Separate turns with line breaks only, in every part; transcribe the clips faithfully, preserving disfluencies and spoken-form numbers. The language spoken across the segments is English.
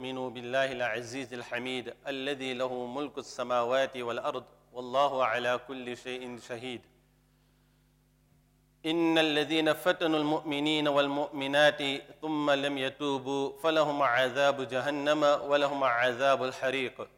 تؤمنوا بالله العزيز الحميد الذي له ملك السماوات والأرض والله على كل شيء شهيد. إن الذين فتنوا المؤمنين والمؤمنات ثم لم يتوبوا فلهم عذاب جهنم ولهم عذاب الحريق.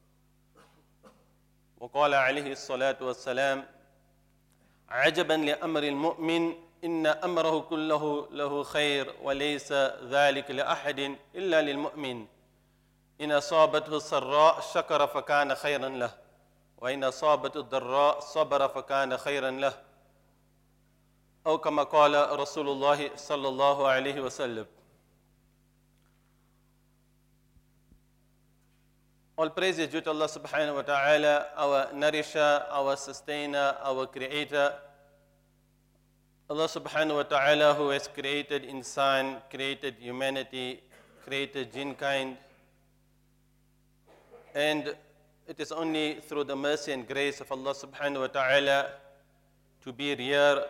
وقال عليه الصلاة والسلام: عجبا لأمر المؤمن إن أمره كله له خير وليس ذلك لأحد إلا للمؤمن. إن أصابته السراء شكر فكان خيرا له وإن أصابته الضراء صبر فكان خيرا له أو كما قال رسول الله صلى الله عليه وسلم. All praise is due to Allah subhanahu wa ta'ala, our nourisher, our sustainer, our creator. Allah subhanahu wa ta'ala, who has created insan, created humanity, created jinkind. And it is only through the mercy and grace of Allah subhanahu wa ta'ala to be here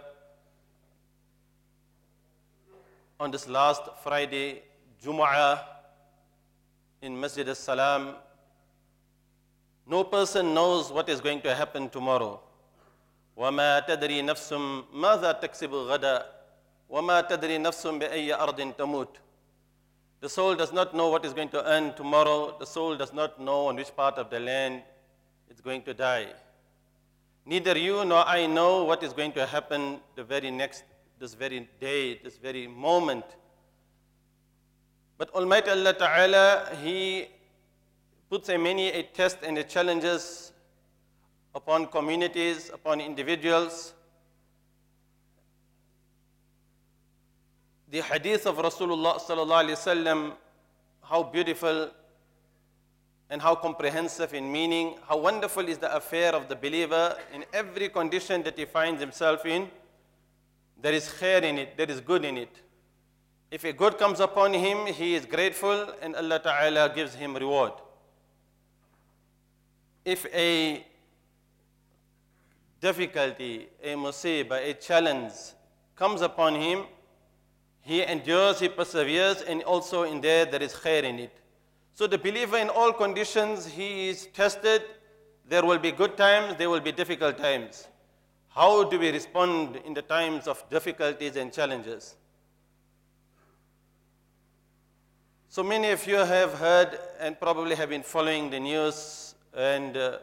on this last Friday, Jumu'ah, in Masjid al-Salam. No person knows what is going to happen tomorrow. وَمَا تَدْرِي نَفْسٌ مَاذَا تَكْسِبُ غَدًا وَمَا تَدْرِي نَفْسٌ بِأَيِّ أَرْضٍ تَمُوتُ. The soul does not know what is going to earn tomorrow. The soul does not know on which part of the land it's going to die. Neither you nor I know what is going to happen the very next, this very day, this very moment. But Almighty Allah Ta'ala, He puts a many a test and a challenges upon communities, upon individuals. The hadith of Rasulullah sallallahu alaihi wasallam, how beautiful and how comprehensive in meaning, how wonderful is the affair of the believer in every condition that he finds himself in. There is khair in it, there is good in it. If a good comes upon him, he is grateful and Allah Ta'ala gives him reward. If a difficulty, a musibah, a challenge comes upon him, he endures, he perseveres, and also in there, there is khair in it. So the believer in all conditions, he is tested. There will be good times, there will be difficult times. How do we respond in the times of difficulties and challenges? So many of you have heard and probably have been following the news, and uh,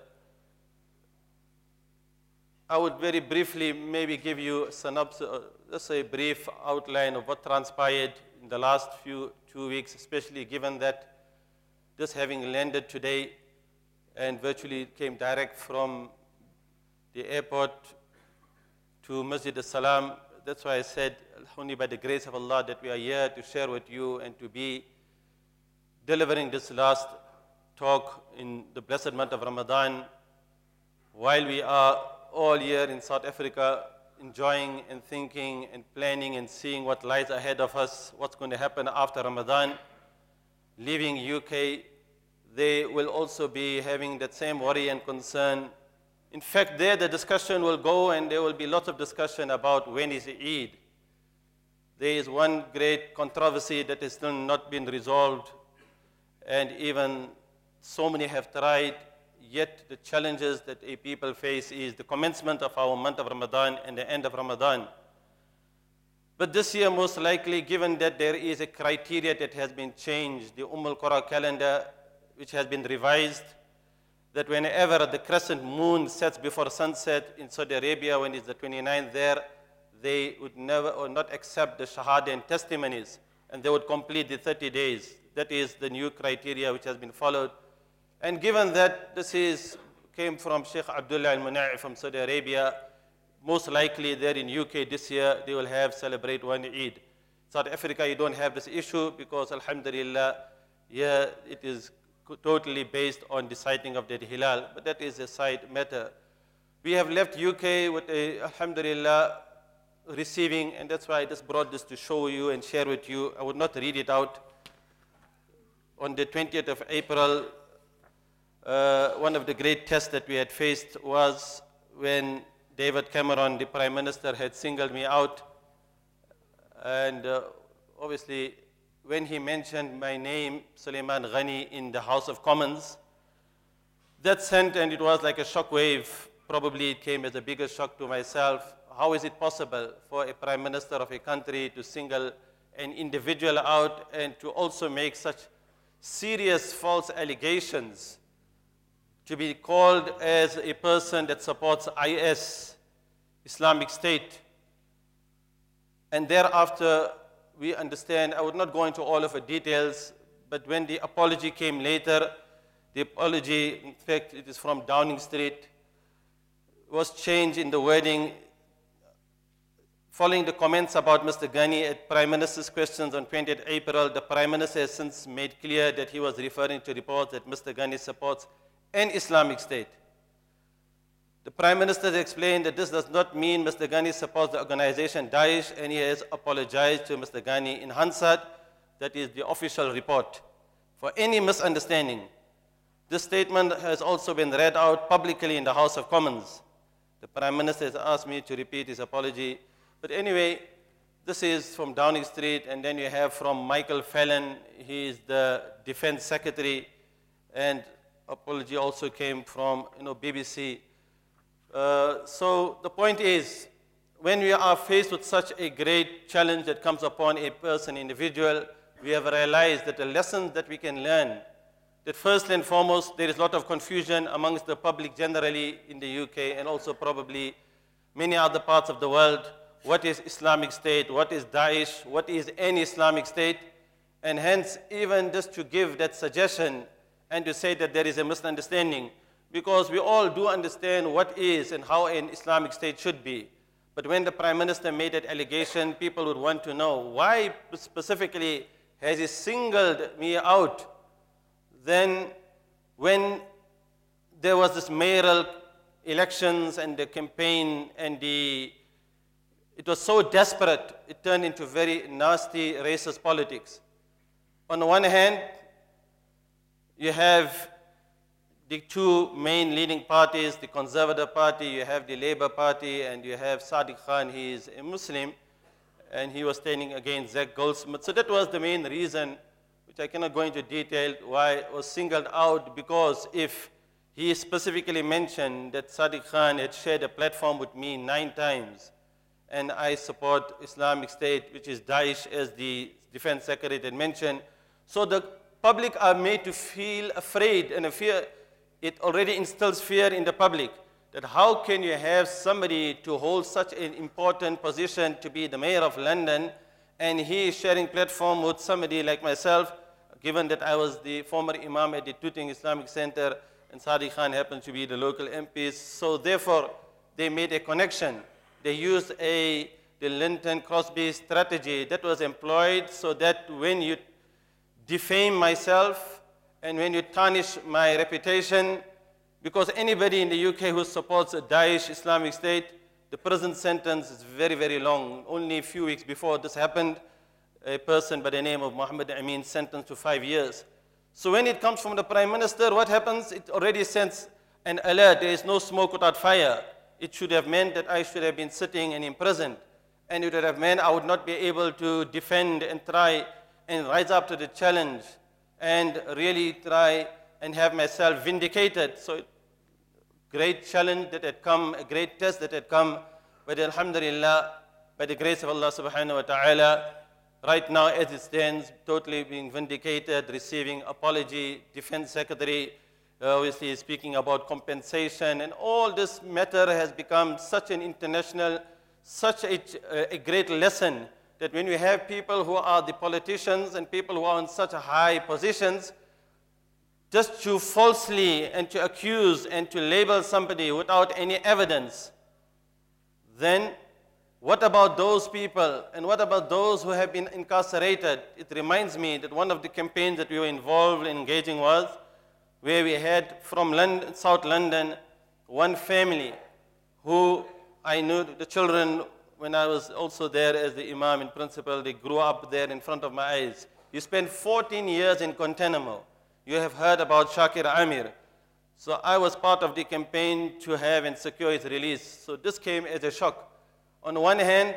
I would very briefly maybe give you a synopsis, uh, just a brief outline of what transpired in the last few two weeks, especially given that this having landed today and virtually came direct from the airport to Masjid al-Salam. That's why I said, only by the grace of Allah, that we are here to share with you and to be delivering this last talk in the blessed month of Ramadan, while we are all here in South Africa enjoying and thinking and planning and seeing what lies ahead of us, what's going to happen after Ramadan. Leaving U K, they will also be having that same worry and concern. In fact, there the discussion will go, and there will be lots of discussion about when is Eid. There is one great controversy that has still not been resolved, and even so many have tried, yet the challenges that a people face is the commencement of our month of Ramadan and the end of Ramadan. But this year, most likely, given that there is a criteria that has been changed, the Umm al-Qura calendar, which has been revised, that whenever the crescent moon sets before sunset in Saudi Arabia, when it's the twenty-ninth there, they would never or not accept the shahada and testimonies, and they would complete the thirty days. That is the new criteria which has been followed. And given that this is, came from Sheikh Abdullah al-Muna'i from Saudi Arabia, most likely there in U K this year, they will have celebrate one Eid. South Africa, you don't have this issue because, alhamdulillah, yeah, it is totally based on the sighting of the Hilal, but that is a side matter. We have left U K with a, alhamdulillah, receiving, and that's why I just brought this to show you and share with you. I would not read it out. On the twentieth of April, uh, one of the great tests that we had faced was when David Cameron, the Prime Minister, had singled me out. And uh, obviously, when he mentioned my name, Suleiman Ghani, in the House of Commons. That sent, and it was like a shock wave. Probably it came as a bigger shock to myself. How is it possible for a prime minister of a country to single an individual out and to also make such serious false allegations, to be called as a person that supports I S, Islamic State? And thereafter, we understand, I would not go into all of the details, but when the apology came later, the apology, in fact, it is from Downing Street, was changed in the wording. Following the comments about Mister Ghani at Prime Minister's questions on twentieth April, the Prime Minister has since made clear that he was referring to reports that Mister Ghani supports an Islamic State. The Prime Minister has explained that this does not mean Mister Ghani supports the organization Daesh, and he has apologized to Mister Ghani in Hansard, that is the official report, for any misunderstanding. This statement has also been read out publicly in the House of Commons. The Prime Minister has asked me to repeat his apology. But anyway, this is from Downing Street, and then you have from Michael Fallon. He is the Defense Secretary, and apology also came from you know, B B C. Uh, so the point is, when we are faced with such a great challenge that comes upon a person, individual, we have realized that the lessons that we can learn, that first and foremost, there is a lot of confusion amongst the public generally in the U K and also probably many other parts of the world. What is Islamic State? What is Daesh? What is any Islamic State? And hence, even just to give that suggestion and to say that there is a misunderstanding, because we all do understand what is and how an Islamic State should be. But when the Prime Minister made that allegation, people would want to know, why specifically has he singled me out? Then when there was this mayoral elections and the campaign and the, it was so desperate, it turned into very nasty racist politics. On the one hand, you have the two main leading parties, the Conservative Party, you have the Labour Party, and you have Sadiq Khan. He is a Muslim, and he was standing against Zach Goldsmith. So that was the main reason, which I cannot go into detail, why it was singled out, because if he specifically mentioned that Sadiq Khan had shared a platform with me nine times, and I support Islamic State, which is Daesh, as the Defense Secretary had mentioned. So the public are made to feel afraid, and a fear, it already instills fear in the public, that how can you have somebody to hold such an important position to be the mayor of London, and he is sharing platform with somebody like myself, given that I was the former imam at the Tooting Islamic Center, and Sadiq Khan happens to be the local M P. So therefore, they made a connection. They used a, the Linton Crosby strategy that was employed so that when you defame myself and when you tarnish my reputation, because anybody in the U K who supports a Daesh Islamic State, the prison sentence is very, very long. Only a few weeks before this happened, a person by the name of Muhammad Amin sentenced to five years. So when it comes from the Prime Minister, what happens? It already sends an alert. There is no smoke without fire. It should have meant that I should have been sitting and imprisoned. And it would have meant I would not be able to defend and try and rise up to the challenge and really try and have myself vindicated. So great challenge that had come, a great test that had come, but alhamdulillah, by the grace of Allah subhanahu wa ta'ala, right now as it stands, totally being vindicated, receiving apology, Defense Secretary, uh, obviously speaking about compensation, and all this matter has become such an international, such a, a great lesson that when we have people who are the politicians and people who are in such high positions, just to falsely and to accuse and to label somebody without any evidence, then what about those people and what about those who have been incarcerated? It reminds me that one of the campaigns that we were involved in engaging was where we had from London, South London, one family who I knew the children when I was also there as the imam in principle. They grew up there in front of my eyes. You spent fourteen years in Guantanamo. You have heard about Shakir Amir. So I was part of the campaign to have and secure his release. So this came as a shock. On one hand,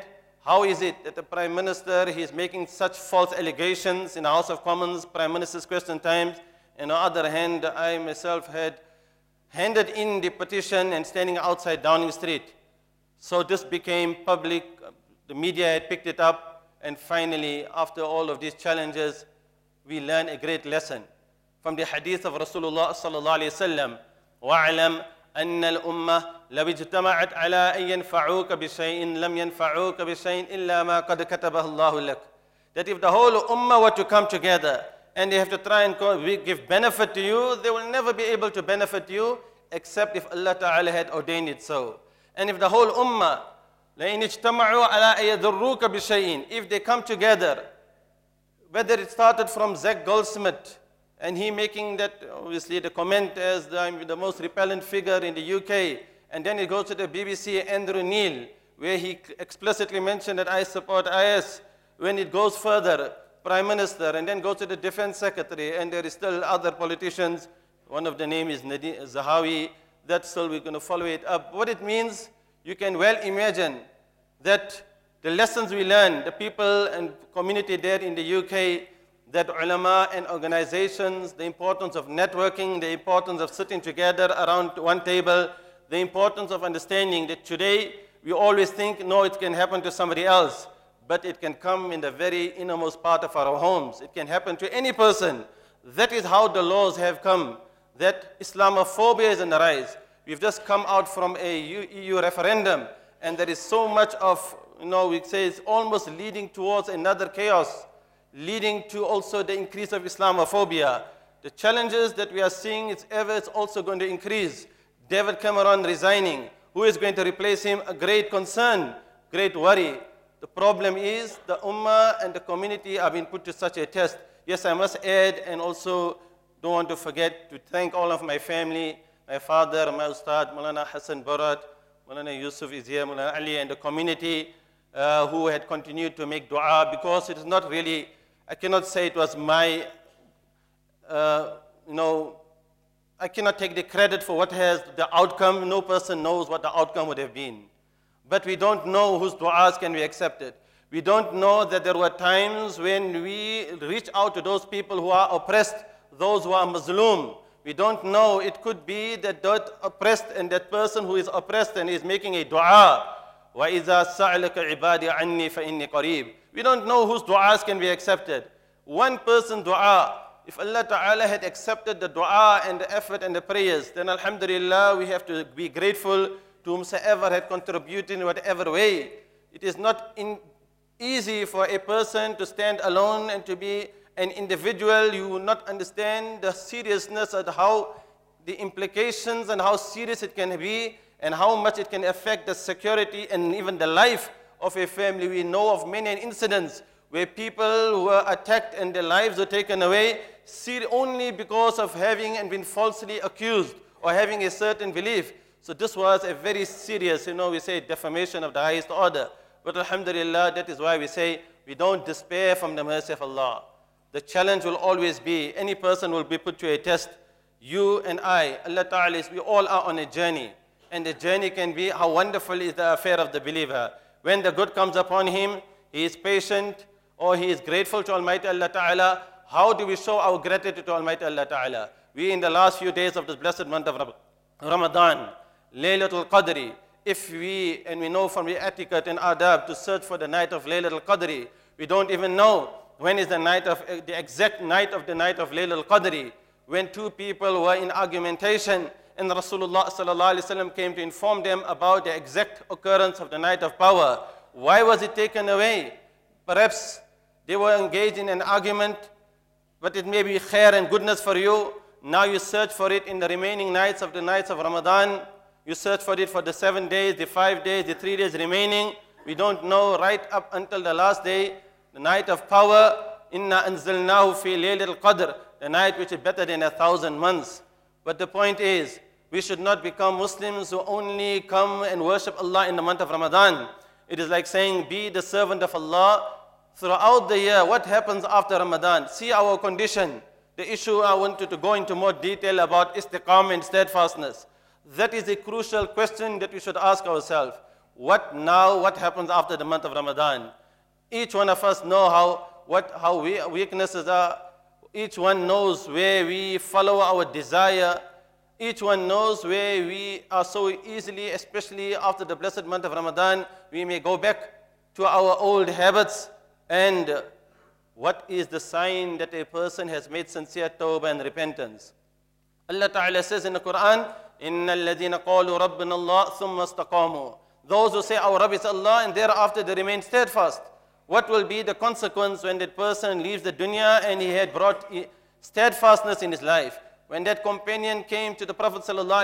How is it that the Prime Minister, he is making such false allegations in the House of Commons, Prime Minister's question times, and on the other hand, I myself had handed in the petition and standing outside Downing Street. So this became public, the media had picked it up, and finally, after all of these challenges, we learned a great lesson from the hadith of Rasulullah sallallahu alayhi wa sallam, وَعْلَمْ أن الأمة لو اجتمعت على أن ينفعوك بشيء لم ينفعوك بشيء إلا ما قد كتبه الله لك. That if the whole ummah were to come together and they have to try and give benefit to you, they will never be able to benefit you except if Allah Ta'ala had ordained it so. And if the whole ummah لئن اجتمعوا على أن يضروك بشيء, if they come together, whether it started from Zach Goldsmith, and he making that, obviously, the comment as the, I'm the most repellent figure in the U K. And then it goes to the B B C, Andrew Neil, where he explicitly mentioned that I support I S. When it goes further, Prime Minister, and then goes to the Defense Secretary, and there is still other politicians. One of the name is Nadine Zahawi. That's still, we're going to follow it up. What it means, you can well imagine that the lessons we learn, the people and community there in the U K, that ulama and organizations, the importance of networking, the importance of sitting together around one table, the importance of understanding that today we always think, no, it can happen to somebody else, but it can come in the very innermost part of our homes. It can happen to any person. That is how the laws have come, that Islamophobia is on the rise. We've just come out from a E U referendum, and there is so much of, you know, we say it's almost leading towards another chaos, leading to also the increase of Islamophobia. The challenges that we are seeing, it's ever, it's also going to increase. David Cameron resigning, who is going to replace him? A great concern, great worry. The problem is the ummah and the community are being put to such a test. Yes, I must add, and also don't want to forget to thank all of my family, my father, my Ustad, Maulana Hassan Barat, Maulana Yusuf is here, Maulana Ali, and the community uh, who had continued to make dua, because it is not really, I cannot say it was my, uh, you know, I cannot take the credit for what has the outcome. No person knows what the outcome would have been. But we don't know whose du'as can be accepted. We don't know that there were times when we reach out to those people who are oppressed, those who are Muslim. We don't know, it could be that that oppressed and that person who is oppressed and is making a dua. وَإِذَا سَأَلَكَ عِبَادِي عَنِّي فَإِنِّي قَرِيبٌ. We don't know whose du'as can be accepted. One person dua, if Allah Ta'ala had accepted the dua and the effort and the prayers, then alhamdulillah, we have to be grateful to whomsoever had contributed in whatever way. It is not in easy for a person to stand alone and to be an individual. You will not understand the seriousness of how the implications and how serious it can be and how much it can affect the security and even the life of a family. We know of many incidents where people were attacked and their lives were taken away only because of having and been falsely accused or having a certain belief. So this was a very serious, you know, we say defamation of the highest order. But alhamdulillah, that is why we say we don't despair from the mercy of Allah. The challenge will always be, any person will be put to a test. You and I, Allah Ta'ala, is, we all are on a journey. And the journey can be how wonderful is the affair of the believer. When the good comes upon him, he is patient or he is grateful to Almighty Allah Ta'ala. How do we show our gratitude to Almighty Allah Ta'ala? We in the last few days of this blessed month of Ramadan, Laylatul Qadri, if we, and we know from the etiquette and adab to search for the night of Laylatul Qadri, we don't even know when is the night of, the exact night of the night of Laylatul Qadri, when two people were in argumentation and Rasulullah sallallahu alaihi wasallam came to inform them about the exact occurrence of the night of power. Why was it taken away? Perhaps they were engaged in an argument, but it may be khair and goodness for you. Now you search for it in the remaining nights of the nights of Ramadan. You search for it for the seven days, the five days, the three days remaining. We don't know right up until the last day, the night of power. Inna anzalnahu fi laylatul qadr, the night which is better than a thousand months. But the point is, we should not become Muslims who only come and worship Allah in the month of Ramadan. It is like saying, be the servant of Allah throughout the year. What happens after Ramadan? See our condition. The issue I wanted to go into more detail about istiqamah and steadfastness. That is a crucial question that we should ask ourselves. what now, what happens after the month of Ramadan. Each one of us know how, what, how we, weaknesses are. Each one knows where we follow our desire. Each one knows where we are so easily, especially after the blessed month of Ramadan, we may go back to our old habits. And what is the sign that a person has made sincere tawbah and repentance? Allah Ta'ala says in the Quran, إِنَّ الَّذِينَ قَالُوا رَبِّنَا اللَّهُ ثُمَّ اسْتَقَامُوا. Those who say our Rabb is Allah and thereafter they remain steadfast. What will be the consequence when that person leaves the dunya and he had brought steadfastness in his life? When that companion came to the Prophet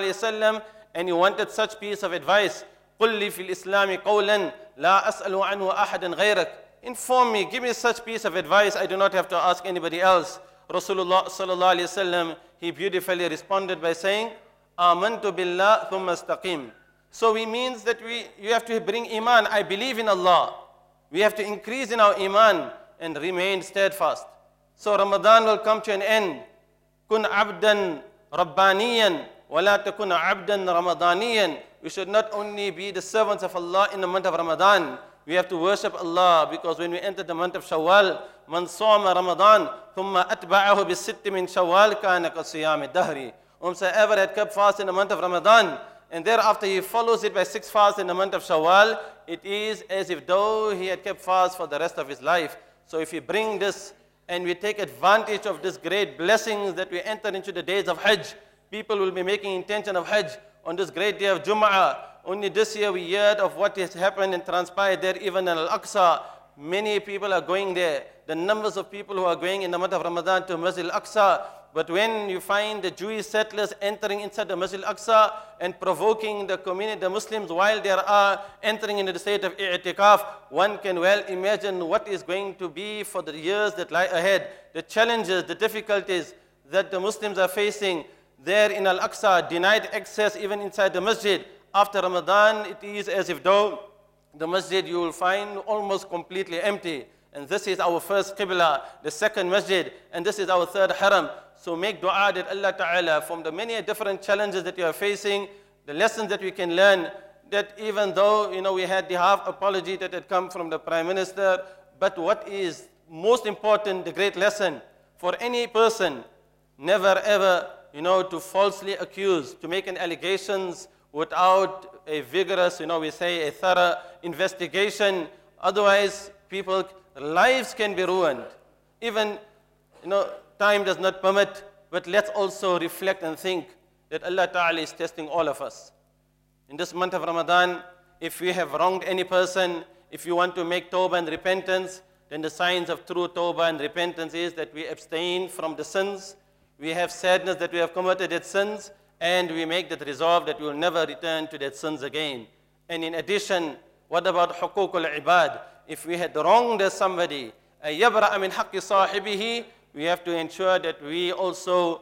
ﷺ and he wanted such piece of advice, قُلْ لِي فِي الْإِسْلَامِ قَوْلًا لَا أَسْأَلُ عَنْهُ أَحَدًا غَيْرَكَ. Inform me, give me such piece of advice, I do not have to ask anybody else. Rasulullah sallallahu alayhi wasallam, he beautifully responded by saying, Amantu billah thumma istaqim. So it means that we, you have to bring iman. I believe in Allah. We have to increase in our iman and remain steadfast. So Ramadan will come to an end. Kun abdan rabbaniyan wa la takun abdan ramadaniyan. We should not only be the servants of Allah in the month of Ramadan. We have to worship Allah, because when we enter the month of Shawwal, man sawma Ramadan, thumma atba'ahu bis-sitti min Shawwal kana ka-siyami dahri. Whomsoever had kept fast in the month of Ramadan, and thereafter he follows it by six fasts in the month of Shawwal, it is as if though he had kept fast for the rest of his life. So if we bring this and we take advantage of this great blessings that we enter into the days of Hajj, people will be making intention of Hajj on this great day of Jum'ah. Only this year we heard of what has happened and transpired there, even in Al-Aqsa. Many people are going there. The numbers of people who are going in the month of Ramadan to Masjid Al-Aqsa. But when you find the Jewish settlers entering inside the Masjid Al-Aqsa and provoking the community, the Muslims, while they are entering into the state of i'tikaf, one can well imagine what is going to be for the years that lie ahead. The challenges, the difficulties that the Muslims are facing there in Al-Aqsa, denied access even inside the masjid. After Ramadan, it is as if though the masjid you will find almost completely empty. And this is our first qibla, the second masjid, and this is our third haram. So make dua that Allah Ta'ala, from the many different challenges that you are facing, the lessons that we can learn, that even though, you know, we had the half apology that had come from the Prime Minister, but what is most important, the great lesson for any person, never ever, you know, to falsely accuse, to make an allegations without a vigorous, you know, we say a thorough investigation. Otherwise, people, lives can be ruined. Even, you know, time does not permit, but let's also reflect and think that Allah Ta'ala is testing all of us. In this month of Ramadan, if we have wronged any person, if you want to make tawbah and repentance, then the signs of true tawbah and repentance is that we abstain from the sins, we have sadness that we have committed that sins, and we make that resolve that we will never return to that sins again. And in addition, what about hukukul ibad? If we had wronged somebody, يَبْرَأَ مِنْ حَقِّ صَاحِبِهِ, we have to ensure that we also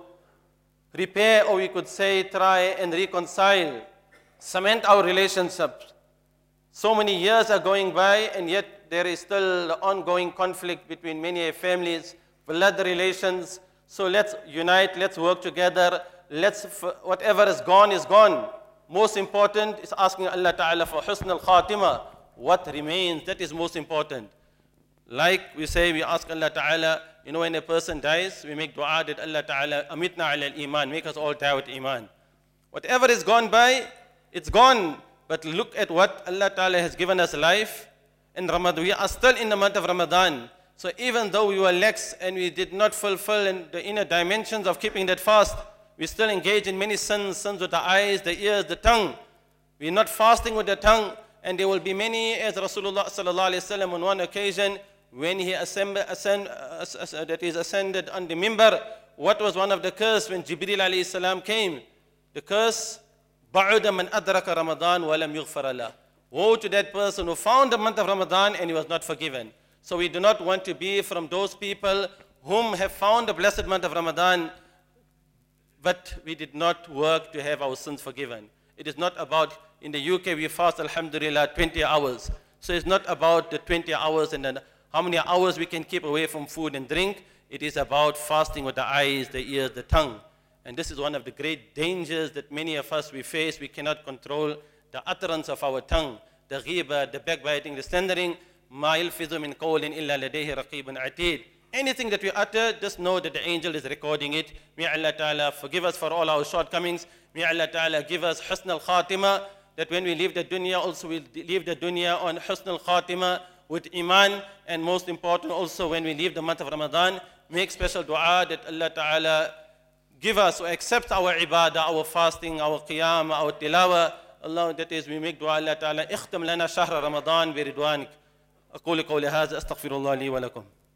repair, or we could say try and reconcile, cement our relationships. So many years are going by, and yet there is still ongoing conflict between many families, blood relations. So let's unite, let's work together. Let's, whatever is gone is gone. Most important is asking Allah Ta'ala for husn al-khatima. What remains, that is most important. Like we say, we ask Allah Ta'ala, you know, when a person dies, we make dua that Allah Ta'ala, amitna ala al-iman, make us all die with iman. Whatever is gone by, it's gone. But look at what Allah Ta'ala has given us life. In Ramadan, we are still in the month of Ramadan. So even though we were lax and we did not fulfill in the inner dimensions of keeping that fast, we still engage in many sins, sins with the eyes, the ears, the tongue. We are not fasting with the tongue, and there will be many, as Rasulullah sallallahu alaihi wasallam on one occasion, when he ascend, ascend, uh, uh, that is ascended on the mimbar, what was one of the curse when Jibreel alayhi salam came? The curse, بَعُدَ مَنْ أَدْرَكَ رَمَضَانَ وَلَمْ يُغْفَرَ لَهُ. Woe to that person who found the month of Ramadan and he was not forgiven. So we do not want to be from those people whom have found the blessed month of Ramadan, but we did not work to have our sins forgiven. It is not about, in the U K we fast, alhamdulillah, twenty hours. So it's not about the twenty hours and then how many hours we can keep away from food and drink. It is about fasting with the eyes, the ears, the tongue. And this is one of the great dangers that many of us we face. We cannot control the utterance of our tongue. the ghiba, the backbiting, the slandering. Ma yalfidhu min qawlin illa ladayhi raqibun atid. Anything that we utter, just know that the angel is recording it. May Allah Ta'ala forgive us for all our shortcomings. May Allah Ta'ala give us husn al-khatima, that when we leave the dunya, also we'll leave the dunya on husn al-khatima with iman. And most important also, when we leave the month of Ramadan, make special dua that Allah Ta'ala give us or accept our ibadah, our fasting, our qiyam, our tilawa. Allah, that is, we make dua Allah Ta'ala, اختم لنا شهر رمضان برضوانك. أقول قولي هذا أستغفر الله لي ولكم.